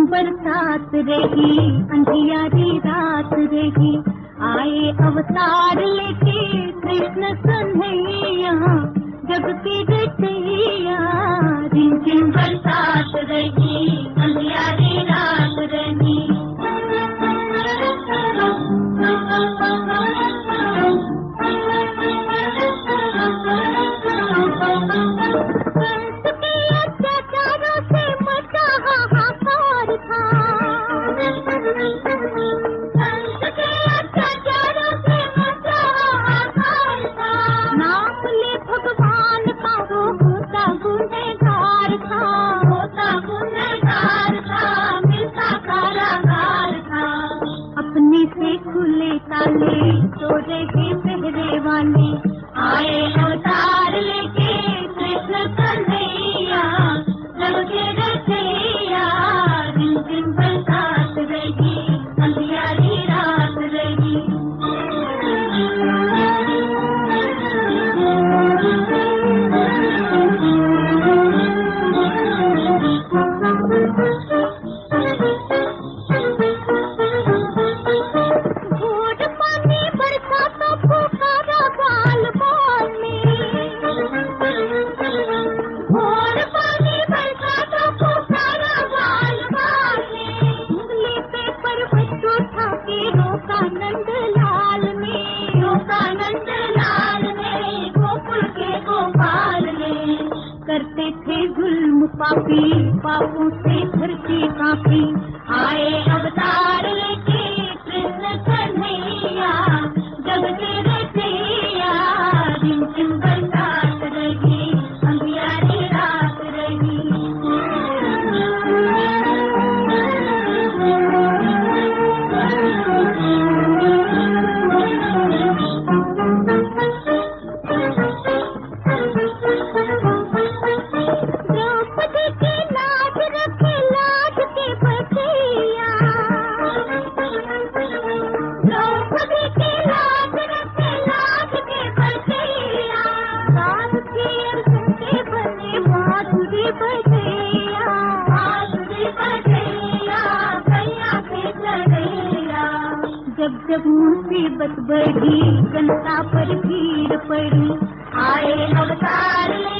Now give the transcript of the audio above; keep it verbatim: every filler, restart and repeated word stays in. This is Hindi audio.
बरसात रही, अंधियारी रात रही, आए अवतार लेके कृष्ण कन्हैया, जग की रचैया। रिमझिम बरसात रही, अंधियारी रात रही, खुले ताले तो रहे पहरे वाले, आए अवतार लेके कृष्ण कन्हैया, जग के रचैया। रिमझिम बरसात रही, अंधियारी रात रही, करते थे जुल्म पापी, पापों से धरती कांपी, आए अवतार लेके कृष्ण कन्हैया, जग के रचैया। रिमझिम बरसात रही, अंधियारी रात रही, जब जब मुसीबत बढ़ी, जनता पर भीड़ पड़ी, आए अवतार।